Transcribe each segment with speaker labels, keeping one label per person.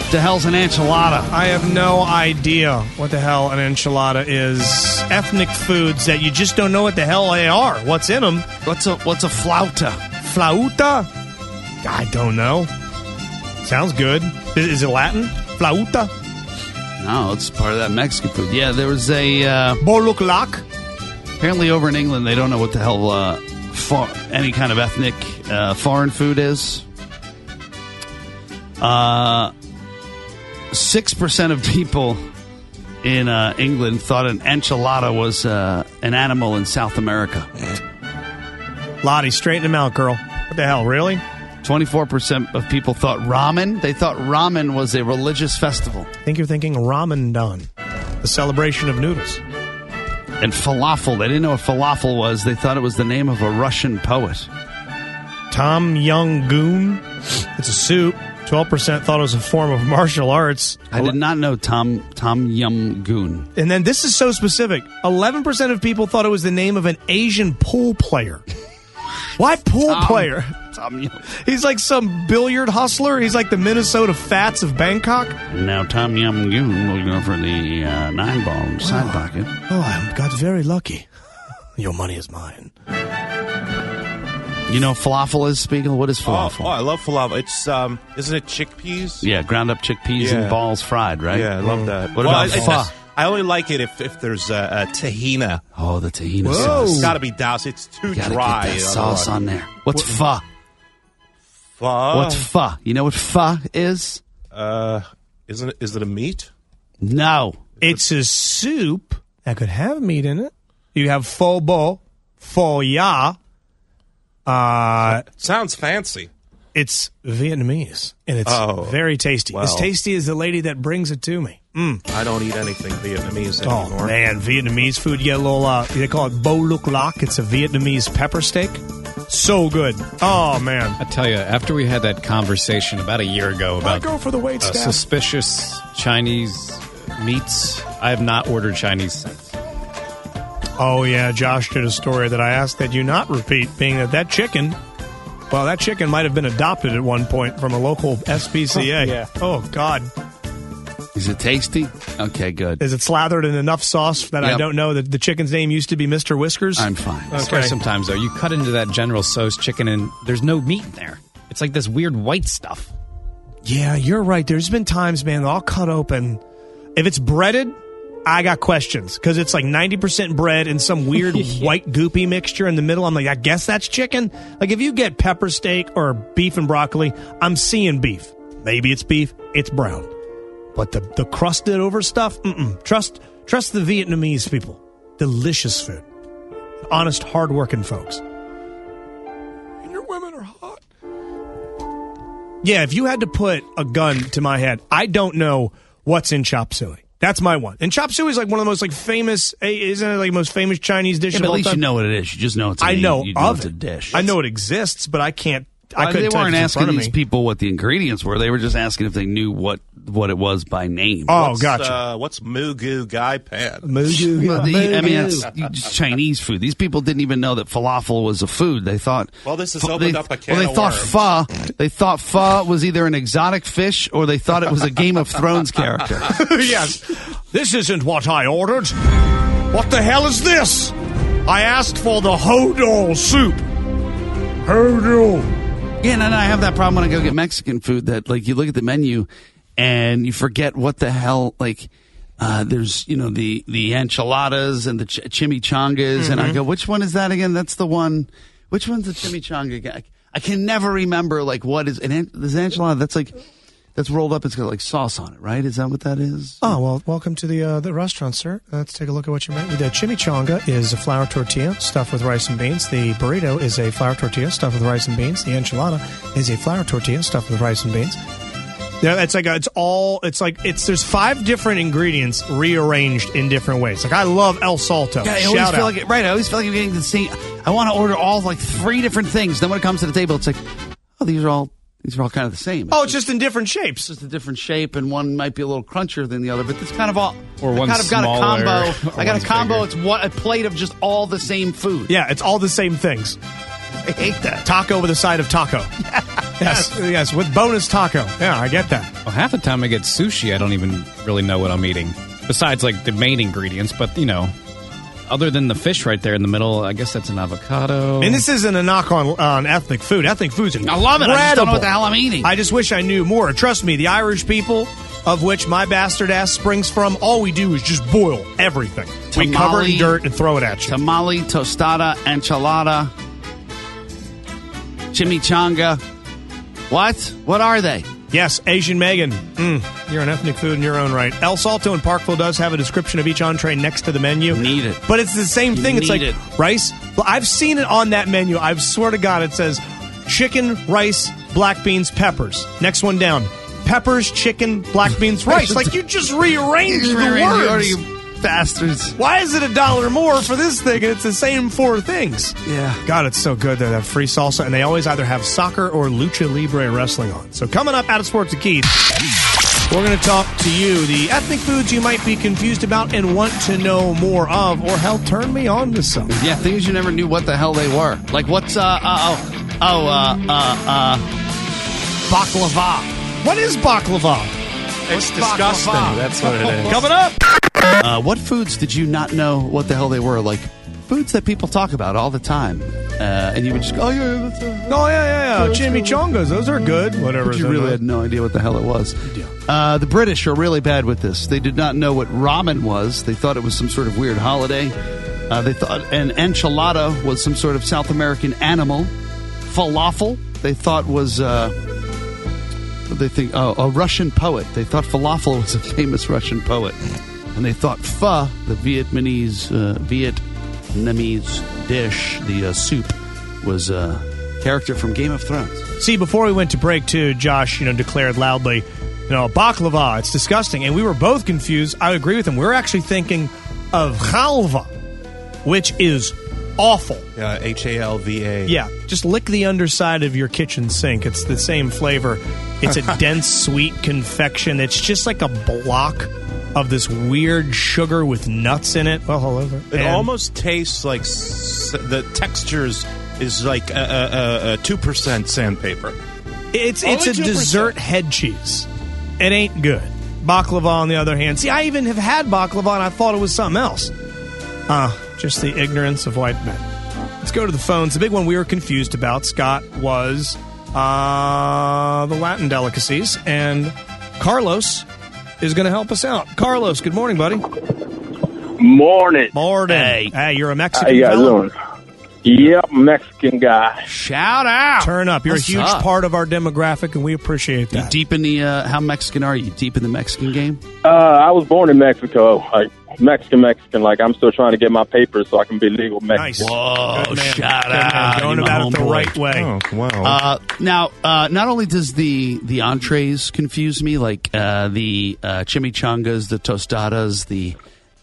Speaker 1: The hell's an enchilada?
Speaker 2: I have no idea what the hell an enchilada is. Ethnic foods that you just don't know what the hell they are. What's in them?
Speaker 1: What's a flauta?
Speaker 2: Flauta? I don't know. Sounds good. Is it Latin? Flauta?
Speaker 1: No, it's part of that Mexican food. Yeah, there was a...
Speaker 2: Boluklak?
Speaker 1: Apparently over in England, they don't know what the hell any kind of ethnic foreign food is. 6% of people in England thought an enchilada was an animal in South America.
Speaker 2: Lottie, straighten them out, girl. What the hell, really?
Speaker 1: 24% of people thought ramen. They thought ramen was a religious festival.
Speaker 2: I think you're thinking Ramadan, the celebration of noodles.
Speaker 1: And falafel. They didn't know what falafel was. They thought it was the name of a Russian poet.
Speaker 2: Tom Yum Goon. It's a soup. 12% thought it was a form of martial arts.
Speaker 1: I did not know Tom Yum Goon.
Speaker 2: And then this is so specific. 11% of people thought it was the name of an Asian pool player. Why pool player?
Speaker 1: Tom Yum.
Speaker 2: He's like some billiard hustler. He's like the Minnesota Fats of Bangkok.
Speaker 1: And now Tom Yum Goon will go for the 9-ball side pocket.
Speaker 2: Oh, I got very lucky. Your money is mine.
Speaker 1: You know falafel is, Spiegel? What is falafel?
Speaker 3: Oh, I love falafel. It's, isn't it chickpeas?
Speaker 1: Yeah, ground up chickpeas and balls fried, right?
Speaker 3: Yeah, I love that.
Speaker 1: What about pho?
Speaker 3: I only like it if there's a tahina.
Speaker 1: Oh, the tahina sauce.
Speaker 3: It's got to be doused. It's too dry.
Speaker 1: Get that sauce on there. What's pho?
Speaker 3: Pho?
Speaker 1: What's pho? You know what pho is?
Speaker 3: Is it a meat?
Speaker 1: No.
Speaker 2: It's a soup that could have meat in it. You have pho bo, pho ya.
Speaker 3: Sounds fancy.
Speaker 2: It's Vietnamese, and it's very tasty.
Speaker 3: Well.
Speaker 2: As tasty as the lady that brings it to me.
Speaker 3: I don't eat anything Vietnamese anymore.
Speaker 2: Oh, man, Vietnamese food. You get a little, they call it bo luk lak. It's a Vietnamese pepper steak. So good. Oh, man.
Speaker 4: I tell you, after we had that conversation about a year ago about
Speaker 2: go for the wait staff.
Speaker 4: Suspicious Chinese meats, I have not ordered Chinese since.
Speaker 2: Oh, yeah, Josh did a story that I asked that you not repeat, being that chicken might have been adopted at one point from a local SPCA.
Speaker 4: Yeah.
Speaker 2: Oh, God.
Speaker 1: Is it tasty? Okay, good.
Speaker 2: Is it slathered in enough sauce that I don't know that the chicken's name used to be Mr. Whiskers?
Speaker 1: I'm fine.
Speaker 4: That's why sometimes, though, you cut into that General Tso's chicken and there's no meat in there. It's like this weird white stuff.
Speaker 2: Yeah, you're right. There's been times, man, they'll cut open. If it's breaded, I got questions because it's like 90% bread and some weird white goopy mixture in the middle. I'm like, I guess that's chicken. Like if you get pepper steak or beef and broccoli, I'm seeing beef. Maybe it's beef. It's brown. But the crusted over stuff, Trust the Vietnamese people. Delicious food. Honest, hardworking folks. And your women are hot. Yeah, if you had to put a gun to my head, I don't know what's in chop suey. That's my one. And chop suey is like one of the most like famous, isn't it like the most famous Chinese dish of
Speaker 1: but
Speaker 2: all
Speaker 1: at least
Speaker 2: time?
Speaker 1: you know what it is. You just know it's
Speaker 2: I know of
Speaker 1: it's a
Speaker 2: it.
Speaker 1: dish.
Speaker 2: I know it exists, but I can't.
Speaker 1: They weren't asking these
Speaker 2: me.
Speaker 1: people what the ingredients were. They were just asking if they knew what it was by name.
Speaker 2: Oh, gotcha.
Speaker 3: What's Mugu Gai Pan?
Speaker 2: Mugu.
Speaker 1: Well, I mean, it's just Chinese food. These people didn't even know that falafel was a food. They thought.
Speaker 3: Well, this has opened up a can
Speaker 1: they
Speaker 3: of
Speaker 1: thought
Speaker 3: worms.
Speaker 1: They thought pho was either an exotic fish or they thought it was a Game of Thrones character.
Speaker 2: Yes. This isn't what I ordered. What the hell is this? I asked for the hodol soup. Hodol.
Speaker 1: Yeah, and I have that problem when I go get Mexican food that, like, you look at the menu and you forget what the hell, like, there's, the enchiladas and the chimichangas, and I go, which one is that again? That's the one. Which one's the chimichanga? I can never remember, like, what is, this enchilada, that's rolled up, it's got, like, sauce on it, right? Is that what that is?
Speaker 2: Oh, well, welcome to the restaurant, sir. Let's take a look at what you made. The chimichanga is a flour tortilla stuffed with rice and beans. The burrito is a flour tortilla stuffed with rice and beans. The enchilada is a flour tortilla stuffed with rice and beans. Yeah, there's 5 different ingredients rearranged in different ways. Like, I love El Salto.
Speaker 1: Yeah, I always feel like I'm getting the same. I want to order all, like, 3 different things. Then when it comes to the table, it's like, oh, these are all kind of the same.
Speaker 2: It's just in different shapes.
Speaker 1: It's just a different shape, and one might be a little crunchier than the other, but it's kind of all.
Speaker 4: Or one's
Speaker 1: kind of got
Speaker 4: smaller,
Speaker 1: a combo. I got a combo.
Speaker 4: bigger.
Speaker 1: It's a plate of just all the same food.
Speaker 2: Yeah, it's all the same things.
Speaker 1: I hate that.
Speaker 2: Taco with a side of taco. Yes, with bonus taco. Yeah, I get that.
Speaker 4: Well, half the time I get sushi, I don't even really know what I'm eating. Besides, like, the main ingredients, but, other than the fish right there in the middle, I guess that's an avocado.
Speaker 2: And this isn't a knock on ethnic food. Ethnic food's incredible.
Speaker 1: I love it. I just don't know what the hell I'm eating.
Speaker 2: I just wish I knew more. Trust me, the Irish people, of which my bastard ass springs from, all we do is just boil everything. We cover it in dirt and throw it at you.
Speaker 1: Tamale, tostada, enchilada, chimichanga. What? What are they?
Speaker 2: Yes, Asian Megan. You're an ethnic food in your own right. El Salto in Parkville does have a description of each entree next to the menu.
Speaker 1: Need it.
Speaker 2: But it's the same thing. It's like rice. Well, I've seen it on that menu. I swear to God, it says chicken, rice, black beans, peppers. Next one down. Peppers, chicken, black beans, rice. Like, you just rearrange the words.
Speaker 1: You bastards.
Speaker 2: Why is it $1 more for this thing and it's the same 4 things?
Speaker 1: Yeah.
Speaker 2: God, it's so good. They have free salsa, and they always either have soccer or lucha libre wrestling on. So coming up out of Sports and Keith, we're going to talk to you, the ethnic foods you might be confused about and want to know more of, or hell, turn me on to some.
Speaker 1: Yeah, things you never knew what the hell they were. Like, what's, baklava.
Speaker 2: What is baklava?
Speaker 3: It's disgusting.
Speaker 1: Baklava?
Speaker 3: That's what it is.
Speaker 2: Coming up.
Speaker 1: What foods did you not know what the hell they were? Like, foods that people talk about all the time. And you would just go, oh, yeah, that's
Speaker 2: Chimichangas, those are good. Whatever.
Speaker 1: But you really had no idea what the hell it was. The British are really bad with this. They did not know what ramen was. They thought it was some sort of weird holiday. They thought an enchilada was some sort of South American animal. Falafel, they thought was... a Russian poet. They thought falafel was a famous Russian poet. And they thought pho, the Vietnamese dish, the soup, was a character from Game of Thrones.
Speaker 2: See, before we went to break, too, Josh, declared loudly, baklava, it's disgusting. And we were both confused. I agree with him. We were actually thinking of halva, which is awful.
Speaker 3: Halva.
Speaker 2: Yeah, just lick the underside of your kitchen sink. It's the same flavor. It's a dense, sweet confection. It's just like a block of this weird sugar with nuts in it. Well, all over.
Speaker 3: It almost tastes like the textures is like a 2% sandpaper.
Speaker 2: It's a
Speaker 3: 2%.
Speaker 2: dessert head cheese. It ain't good. Baklava, on the other hand. See, I even have had baklava, and I thought it was something else. Just the ignorance of white men. Let's go to the phones. The big one we were confused about, Scott, was the Latin delicacies, and Carlos is going to help us out. Carlos, good morning, buddy.
Speaker 5: Morning.
Speaker 2: Hey, you're a Mexican
Speaker 5: How you guys
Speaker 2: fella?
Speaker 5: doing? Yep, Mexican guy.
Speaker 1: Shout out!
Speaker 2: Turn up. You're
Speaker 1: What's
Speaker 2: a huge
Speaker 1: up?
Speaker 2: part of our demographic, and we appreciate
Speaker 1: You
Speaker 2: that.
Speaker 1: deep in the, how Mexican are you? Deep in the Mexican game?
Speaker 5: I was born in Mexico, like Mexican. Like I'm still trying to get my papers so I can be legal Mexican.
Speaker 2: Nice.
Speaker 1: Whoa,
Speaker 2: Good man.
Speaker 1: shout
Speaker 2: Good man.
Speaker 1: out.
Speaker 2: Going
Speaker 1: You
Speaker 2: about
Speaker 1: my
Speaker 2: it the
Speaker 1: homeboy.
Speaker 2: right way.
Speaker 3: Oh, wow.
Speaker 1: Now, not only does the entrees confuse me, like the chimichangas, the tostadas, the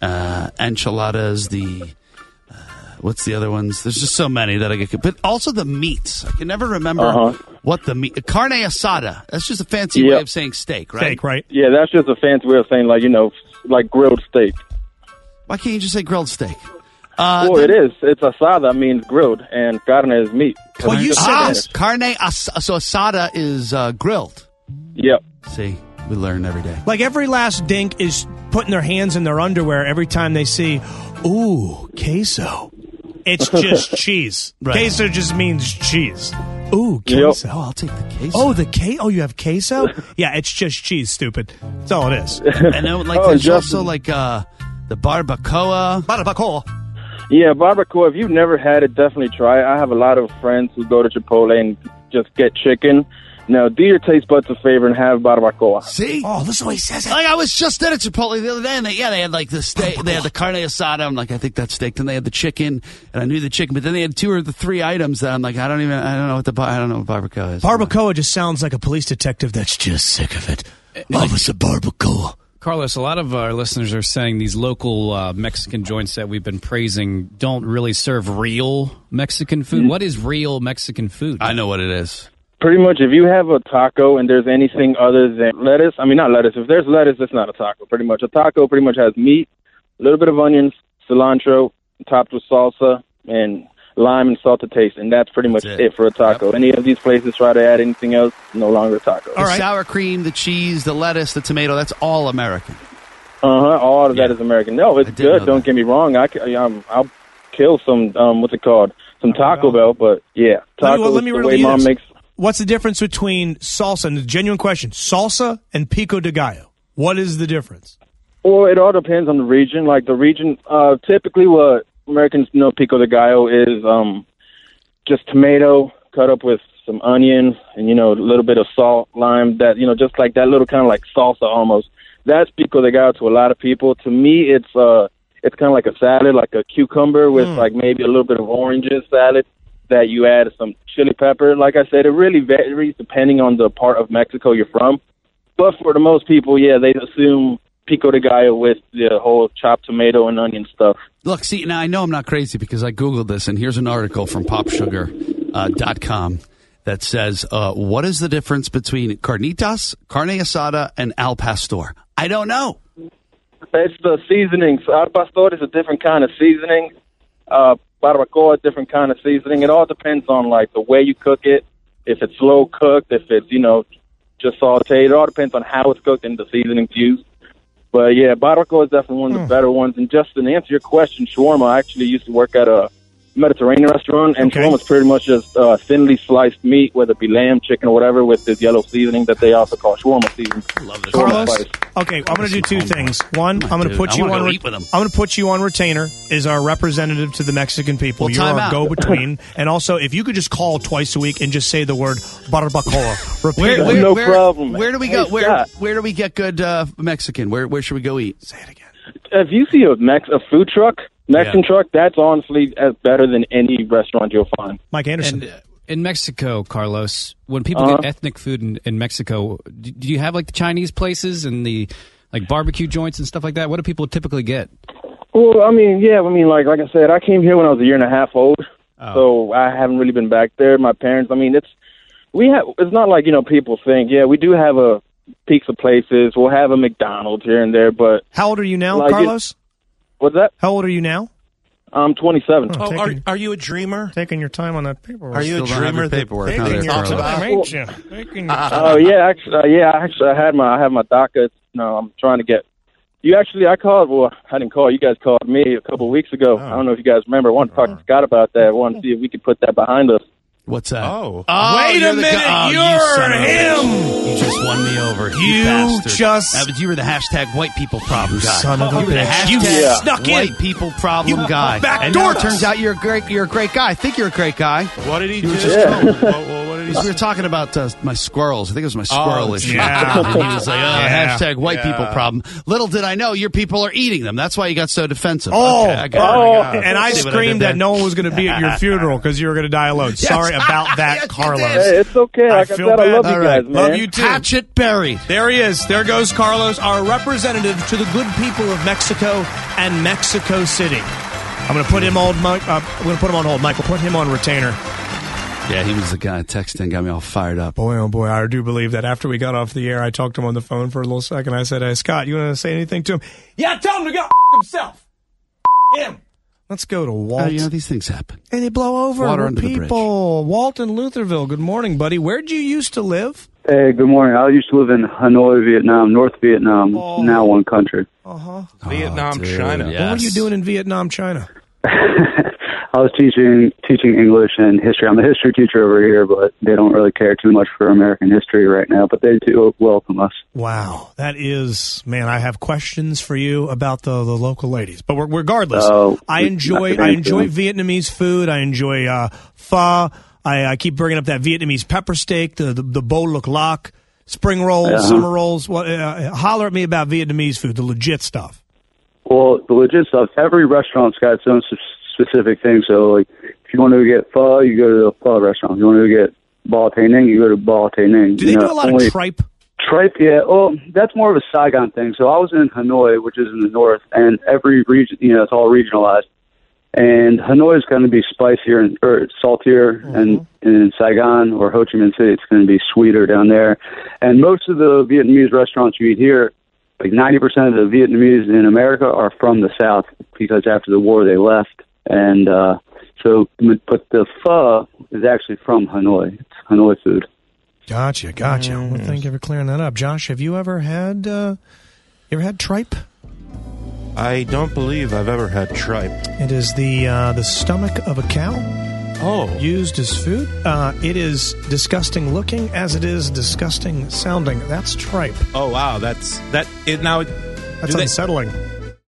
Speaker 1: enchiladas, the what's the other ones? There's just so many that I get. But also the meats. I can never remember what the meat. Carne asada. That's just a fancy way of saying steak, right?
Speaker 2: Steak, right?
Speaker 5: Yeah, that's just a fancy way of saying like grilled steak.
Speaker 1: Why can't you just say grilled steak?
Speaker 5: Well, it is. It's asada means grilled, and carne is meat.
Speaker 2: Well, you said this.
Speaker 1: Carne asada. So asada is grilled.
Speaker 5: Yep.
Speaker 1: See, we learn every day.
Speaker 2: Like every last dink is putting their hands in their underwear every time they see, ooh, queso. It's just cheese.
Speaker 1: Right.
Speaker 2: Queso just means cheese. Ooh, queso.
Speaker 1: Oh, I'll take the queso.
Speaker 2: Oh, you have queso? Yeah, it's just cheese, stupid. That's all it is.
Speaker 1: And then, like,
Speaker 5: Oh,
Speaker 1: there's
Speaker 5: just-
Speaker 1: also like the barbacoa.
Speaker 2: Barbacoa.
Speaker 5: Yeah, barbacoa. If you've never had it, definitely try it. I have a lot of friends who go to Chipotle and just get chicken. Now, do your taste buds a favor and have barbacoa.
Speaker 1: See?
Speaker 2: Oh, this is the way he says it.
Speaker 1: Like, I was just at a Chipotle the other day, and they had like the steak. They had the carne asada. I'm like, I think that's steak. Then they had the chicken, and I knew the chicken. But then they had 2 or 3 items that I'm like, I don't know what barbacoa is.
Speaker 2: Barbacoa just sounds like a police detective that's just sick of it. Officer Barbacoa.
Speaker 4: Carlos, a lot of our listeners are saying these local Mexican joints that we've been praising don't really serve real Mexican food. What is real Mexican food?
Speaker 1: I know what it is.
Speaker 5: Pretty much, if you have a taco and there's anything other than lettuce, not lettuce. If there's lettuce, it's not a taco. Pretty much, a taco pretty much has meat, a little bit of onions, cilantro, topped with salsa, and lime and salt to taste, and that's pretty much it for a taco. Any of these places try to add anything else, no longer a taco.
Speaker 1: The sour cream, the cheese, the lettuce, the tomato, that's all American.
Speaker 5: All of that is American. No, it's good. Don't get me wrong. I'll kill some, what's it called? Some Taco Bell, but yeah. Taco
Speaker 2: let me
Speaker 5: the
Speaker 2: riddle
Speaker 5: way
Speaker 2: you
Speaker 5: Mom
Speaker 2: this.
Speaker 5: makes.
Speaker 2: What's the difference between salsa, and the genuine question, salsa and pico de gallo? What is the difference?
Speaker 5: Well, it all depends on the region. Like the region, typically what Americans know pico de gallo is just tomato cut up with some onion and, a little bit of salt, lime, that, just like that little kind of like salsa almost. That's pico de gallo to a lot of people. To me, it's kind of like a salad, like a cucumber with like maybe a little bit of oranges salad that you add some chili pepper. Like I said, it really varies depending on the part of Mexico you're from. But for the most people, yeah, they assume pico de gallo with the whole chopped tomato and onion stuff.
Speaker 1: Look, see, now I know I'm not crazy because I Googled this, and here's an article from popsugar.com that says, what is the difference between carnitas, carne asada, and al pastor? I don't know.
Speaker 5: It's the seasoning. So al pastor is a different kind of seasoning. Barbacoa, a different kind of seasoning. It all depends on, like, the way you cook it. If it's slow cooked, if it's, just sauteed. It all depends on how it's cooked and the seasonings used. But, yeah, barbacoa is definitely one of the better ones. And just to answer your question, shawarma, I actually used to work at a Mediterranean restaurant, and shawarma is pretty much just thinly sliced meat, whether it be lamb, chicken, or whatever, with this yellow seasoning that they also call shawarma seasoning.
Speaker 1: Love this.
Speaker 2: Carlos, okay, I'm going to do two things. One, I'm going to put you on. I'm going to put you on retainer as our representative to the Mexican people.
Speaker 1: Well,
Speaker 2: You're
Speaker 1: time
Speaker 2: our
Speaker 1: out.
Speaker 2: go-between, and also if you could just call twice a week and just say the word barbacoa. Repeat it.
Speaker 5: No problem.
Speaker 1: Where do we go? Where do we get good Mexican? Where should we go eat?
Speaker 2: Say it again.
Speaker 5: If you see a food truck, Mexican truck, that's honestly better than any restaurant you'll find.
Speaker 2: Mike Anderson.
Speaker 4: And in Mexico, Carlos, when people get ethnic food in Mexico, do you have like the Chinese places and the like barbecue joints and stuff like that? What do people typically get?
Speaker 5: Well, like I said, I came here when I was a year and a half old, so I haven't really been back there. My parents, it's not like, people think, we do have a pizza places, we'll have a McDonald's here and there, but...
Speaker 2: How old are you now,
Speaker 5: like
Speaker 2: Carlos?
Speaker 5: What's that?
Speaker 2: How old are you now?
Speaker 5: I'm 27.
Speaker 3: Are you a dreamer?
Speaker 2: Taking your time on that paperwork.
Speaker 3: Are you a dreamer?
Speaker 1: Paperwork.
Speaker 2: Taking your
Speaker 1: Carlos.
Speaker 2: time, ain't you? Taking your time.
Speaker 5: Oh, yeah, actually, I have my DACA. I'm trying to get... I called, well, I didn't call. You guys called me a couple of weeks ago. I don't know if you guys remember. I wanted to talk to Scott about that. I wanted to see if we could put that behind us.
Speaker 1: What's that?
Speaker 3: Oh.
Speaker 2: Wait a minute, you're him.
Speaker 1: You just won me over.
Speaker 2: You
Speaker 1: bastard. You were the hashtag white people problem guy.
Speaker 2: Son of a
Speaker 1: You were the
Speaker 2: bitch. You
Speaker 1: hashtag
Speaker 2: snuck in.
Speaker 1: white people problem
Speaker 2: You
Speaker 1: guy. And
Speaker 2: backdoored
Speaker 1: now it
Speaker 2: us.
Speaker 1: turns out you're a great guy. I think you're a great guy.
Speaker 3: What did he do?
Speaker 1: What
Speaker 3: did he
Speaker 1: We were talking about my squirrels. I think it was my squirrel issue.
Speaker 2: yeah.
Speaker 1: And he was like, hashtag white
Speaker 3: Yeah.
Speaker 1: people problem. Little did I know your people are eating them. That's why you got so defensive.
Speaker 2: Oh,
Speaker 1: Okay, I got it.
Speaker 2: and I
Speaker 1: See what I
Speaker 2: screamed
Speaker 1: did
Speaker 2: that
Speaker 1: there?
Speaker 2: no one was going to be at your funeral because you were going to die alone. Sorry about that,
Speaker 1: Yes, you
Speaker 2: Carlos.
Speaker 1: did.
Speaker 5: Hey, it's okay. Like I
Speaker 2: feel
Speaker 5: said, I
Speaker 2: bad.
Speaker 5: love you
Speaker 2: All
Speaker 5: guys,
Speaker 2: right.
Speaker 5: man.
Speaker 2: Love you too.
Speaker 1: Hatchet buried.
Speaker 2: There he is. There goes Carlos, our representative to the good people of Mexico and Mexico City. I'm going to put him on. I'm going to put him on hold. Michael, put him on retainer.
Speaker 1: Yeah, he was the guy texting, got me all fired up.
Speaker 2: Boy, oh boy, I do believe that after we got off the air, I talked to him on the phone for a little second. I said, "Hey, Scott, you want to say anything to him?" Yeah, tell him to go himself. Him. Let's go to Walt.
Speaker 1: These things happen.
Speaker 2: And they blow over.
Speaker 1: Water
Speaker 2: We're
Speaker 1: under the bridge.
Speaker 2: people. Walt in Lutherville. Good morning, buddy. Where'd you used to live?
Speaker 6: Hey, good morning. I used to live in Hanoi, Vietnam, North Vietnam, now one country.
Speaker 3: Vietnam,
Speaker 1: dude,
Speaker 3: China.
Speaker 1: yeah.
Speaker 2: What were you doing in Vietnam, China?
Speaker 6: I was teaching English and history. I'm a history teacher over here, but they don't really care too much for American history right now, but they do welcome us.
Speaker 2: Wow. That is, man, I have questions for you about the local ladies. But regardless, I enjoy Vietnamese food. I enjoy pho. I keep bringing up that Vietnamese pepper steak, the bo luk lak, spring rolls, summer rolls. Holler at me about Vietnamese food, the legit stuff.
Speaker 6: Well, the legit stuff, every restaurant's got its own specific thing. So, like, if you want to get pho, you go to the pho restaurant. If you want to get bao tay ninh, you go to bao tay ninh.
Speaker 2: Do they do a lot of tripe?
Speaker 6: Tripe, yeah. Well, that's more of a Saigon thing. So I was in Hanoi, which is in the north, and every region, it's all regionalized. And Hanoi is going to be spicier or saltier, and in Saigon or Ho Chi Minh City, it's going to be sweeter down there. And most of the Vietnamese restaurants you eat here, like 90% of the Vietnamese in America are from the South because after the war they left. And, So, but the pho is actually from Hanoi. It's Hanoi food.
Speaker 2: Gotcha. Well, thank you for clearing that up. Josh, have you ever had tripe?
Speaker 3: I don't believe I've ever had tripe.
Speaker 2: It is the stomach of a cow.
Speaker 3: Oh.
Speaker 2: Used as food. It is disgusting looking as it is disgusting sounding. That's tripe.
Speaker 3: Oh, wow. That's
Speaker 2: unsettling.